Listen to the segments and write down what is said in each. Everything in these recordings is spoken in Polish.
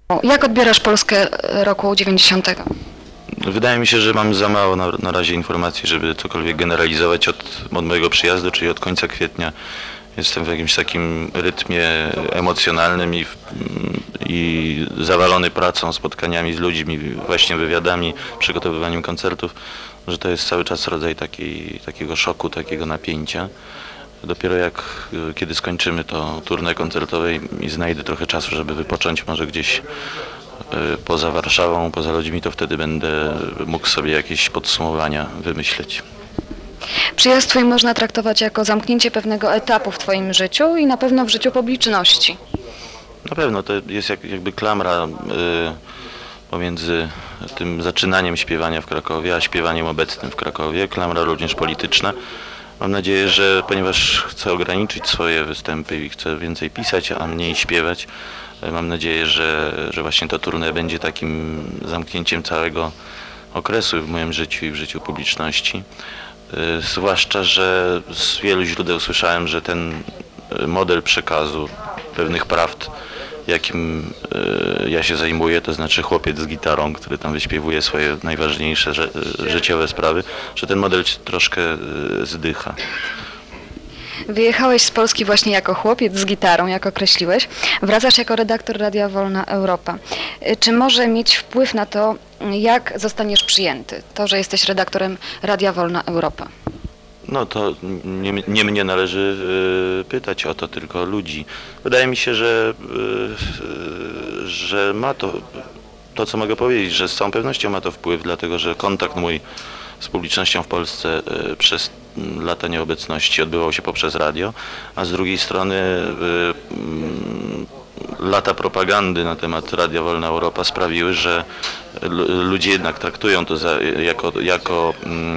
Jak odbierasz Polskę roku 90? Wydaje mi się, że mam za mało na razie informacji, żeby cokolwiek generalizować od mojego przyjazdu, czyli od końca kwietnia. Jestem w jakimś takim rytmie emocjonalnym i zawalony pracą, spotkaniami z ludźmi, właśnie wywiadami, przygotowywaniem koncertów, że to jest cały czas rodzaj takiego szoku, takiego napięcia. Dopiero kiedy skończymy to tournée koncertowe i znajdę trochę czasu, żeby wypocząć może gdzieś poza Warszawą, poza ludźmi, to wtedy będę mógł sobie jakieś podsumowania wymyśleć. Przyjazd twój można traktować jako zamknięcie pewnego etapu w twoim życiu i na pewno w życiu publiczności. Na pewno to jest jakby klamra pomiędzy tym zaczynaniem śpiewania w Krakowie, a śpiewaniem obecnym w Krakowie. Klamra również polityczna. Mam nadzieję, że ponieważ chcę ograniczyć swoje występy i chcę więcej pisać, a mniej śpiewać, mam nadzieję, że właśnie to tournée będzie takim zamknięciem całego okresu w moim życiu i w życiu publiczności. Zwłaszcza, że z wielu źródeł słyszałem, że ten model przekazu pewnych prawd, jakim ja się zajmuję, to znaczy chłopiec z gitarą, który tam wyśpiewuje swoje najważniejsze życiowe sprawy, że ten model troszkę zdycha. Wyjechałeś z Polski właśnie jako chłopiec z gitarą, jak określiłeś. Wracasz jako redaktor Radia Wolna Europa. Czy może mieć wpływ na to, jak zostaniesz przyjęty? To, że jesteś redaktorem Radia Wolna Europa. No to nie mnie należy pytać o to, tylko ludzi. Wydaje mi się, że ma to co mogę powiedzieć, że z całą pewnością ma to wpływ, dlatego że kontakt mój z publicznością w Polsce przez lata nieobecności odbywał się poprzez radio, a z drugiej strony lata propagandy na temat Radia Wolna Europa sprawiły, że ludzie jednak traktują to jako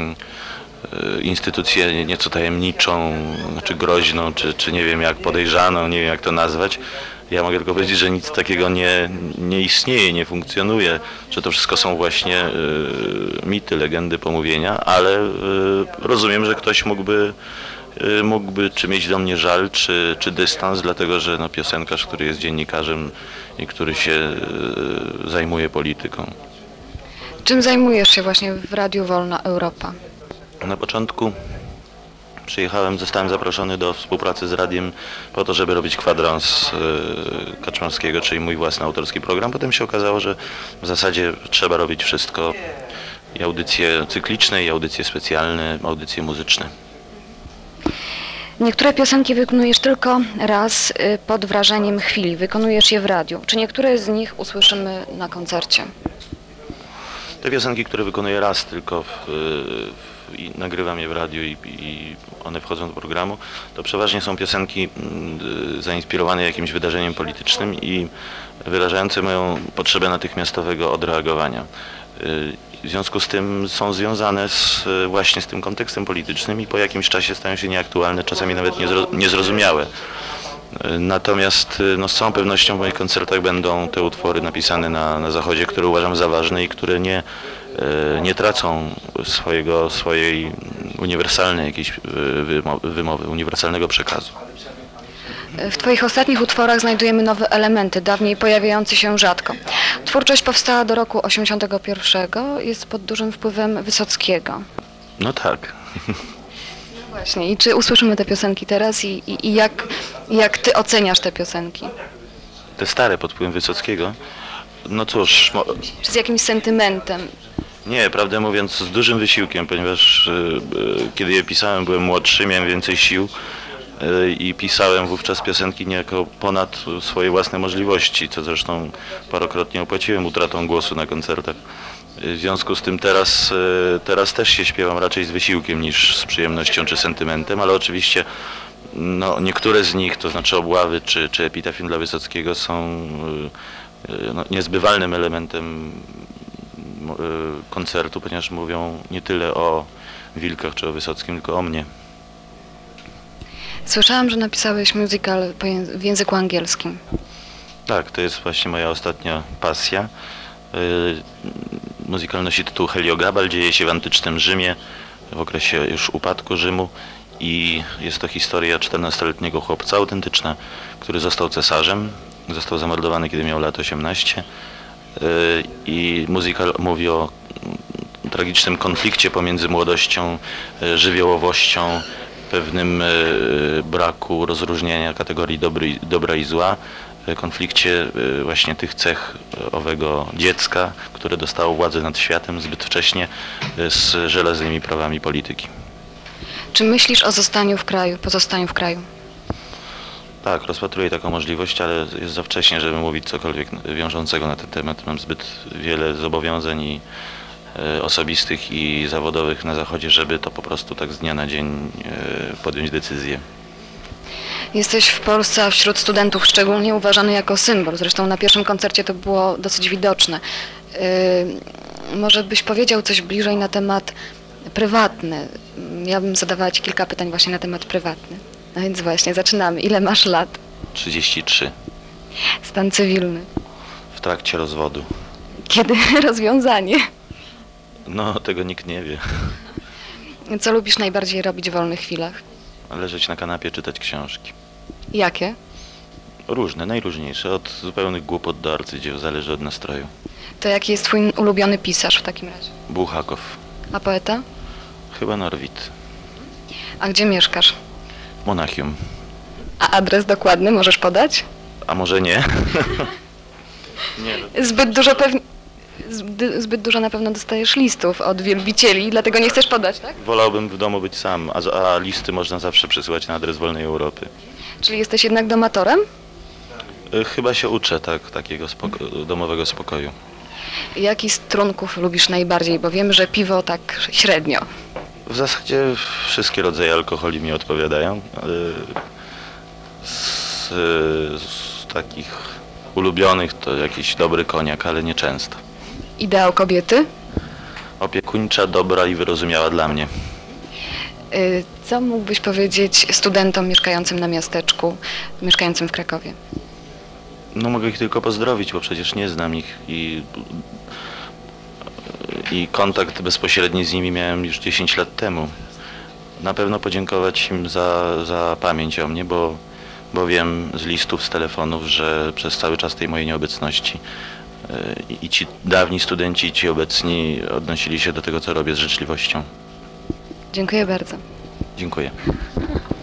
instytucję nieco tajemniczą, znaczy groźną, czy nie wiem jak podejrzaną, nie wiem jak to nazwać. Ja mogę tylko powiedzieć, że nic takiego nie istnieje, nie funkcjonuje, że to wszystko są właśnie mity, legendy, pomówienia, ale rozumiem, że ktoś mógłby czy mieć do mnie żal, czy dystans, dlatego że no, piosenkarz, który jest dziennikarzem i który się zajmuje polityką. Czym zajmujesz się właśnie w Radiu Wolna Europa? Na początku zostałem zaproszony do współpracy z radiem po to, żeby robić kwadrans Kaczmarskiego, czyli mój własny autorski program. Potem się okazało, że w zasadzie trzeba robić wszystko. I audycje cykliczne, i audycje specjalne, audycje muzyczne. Niektóre piosenki wykonujesz tylko raz pod wrażeniem chwili. Wykonujesz je w radiu. Czy niektóre z nich usłyszymy na koncercie? Te piosenki, które wykonuję raz tylko i nagrywam je w radiu i one wchodzą do programu, to przeważnie są piosenki zainspirowane jakimś wydarzeniem politycznym i wyrażające moją potrzebę natychmiastowego odreagowania. W związku z tym są związane właśnie z tym kontekstem politycznym i po jakimś czasie stają się nieaktualne, czasami nawet niezrozumiałe. Natomiast no, z całą pewnością w moich koncertach będą te utwory napisane na Zachodzie, które uważam za ważne i które nie tracą swojej uniwersalnej jakiejś wymowy, uniwersalnego przekazu. W twoich ostatnich utworach znajdujemy nowe elementy, dawniej pojawiające się rzadko. Twórczość powstała do roku 1981, jest pod dużym wpływem Wysockiego. No tak. Właśnie, i czy usłyszymy te piosenki teraz i jak ty oceniasz te piosenki? Te stare pod wpływem Wysockiego? No cóż... Czy z jakimś sentymentem? Nie, prawdę mówiąc z dużym wysiłkiem, ponieważ kiedy je pisałem, byłem młodszy, miałem więcej sił i pisałem wówczas piosenki niejako ponad swoje własne możliwości, co zresztą parokrotnie opłaciłem utratą głosu na koncertach. W związku z tym teraz też się śpiewam raczej z wysiłkiem niż z przyjemnością czy sentymentem, ale oczywiście no, niektóre z nich, to znaczy Obławy czy Epitafium dla Wysockiego są no, niezbywalnym elementem koncertu, ponieważ mówią nie tyle o Wilkach czy o Wysockim, tylko o mnie. Słyszałam, że napisałeś musical w języku angielskim. Tak, to jest właśnie moja ostatnia pasja. Musical nosi tytuł Heliogabal, dzieje się w antycznym Rzymie, w okresie już upadku Rzymu i jest to historia 14-letniego chłopca autentyczna, który został cesarzem Został zamordowany, kiedy miał lat 18. I Musical mówi o tragicznym konflikcie pomiędzy młodością, żywiołowością, pewnym braku rozróżniania kategorii dobra i zła, konflikcie właśnie tych cech owego dziecka, które dostało władzę nad światem zbyt wcześnie, z żelaznymi prawami polityki. Czy myślisz o pozostaniu w kraju? Tak, rozpatruję taką możliwość, ale jest za wcześnie, żeby mówić cokolwiek wiążącego na ten temat. Mam zbyt wiele zobowiązań i osobistych i zawodowych na Zachodzie, żeby to po prostu tak z dnia na dzień podjąć decyzję. Jesteś w Polsce, a wśród studentów szczególnie uważany jako symbol. Zresztą na pierwszym koncercie to było dosyć widoczne. Może byś powiedział coś bliżej na temat prywatny. Ja bym zadawała Ci kilka pytań właśnie na temat prywatny. No więc właśnie, zaczynamy. Ile masz lat? 33. Stan cywilny. W trakcie rozwodu. Kiedy rozwiązanie? No, tego nikt nie wie. Co lubisz najbardziej robić w wolnych chwilach? Leżeć na kanapie, czytać książki. Jakie? Różne, najróżniejsze. Od zupełnych głupot do arcydzieł, zależy od nastroju. To jaki jest Twój ulubiony pisarz w takim razie? Bułhakow. A poeta? Chyba Norwid. A gdzie mieszkasz? Monachium. A adres dokładny możesz podać? A może nie? Nie. Zbyt dużo na pewno dostajesz listów od wielbicieli, dlatego nie chcesz podać, tak? Wolałbym w domu być sam, a listy można zawsze przesyłać na adres Wolnej Europy. Czyli jesteś jednak domatorem? Chyba się uczę takiego domowego spokoju. Jaki z trunków lubisz najbardziej? Bo wiem, że piwo tak średnio. W zasadzie wszystkie rodzaje alkoholi mi odpowiadają. Z takich ulubionych to jakiś dobry koniak, ale nie często. Ideał kobiety? Opiekuńcza, dobra i wyrozumiała dla mnie. Co mógłbyś powiedzieć studentom mieszkającym na miasteczku, mieszkającym w Krakowie? No mogę ich tylko pozdrowić, bo przecież nie znam ich i kontakt bezpośredni z nimi miałem już 10 lat temu. Na pewno podziękować im za pamięć o mnie, bo wiem z listów, z telefonów, że przez cały czas tej mojej nieobecności i ci dawni studenci, i ci obecni odnosili się do tego, co robię, z życzliwością. Dziękuję bardzo. Dziękuję.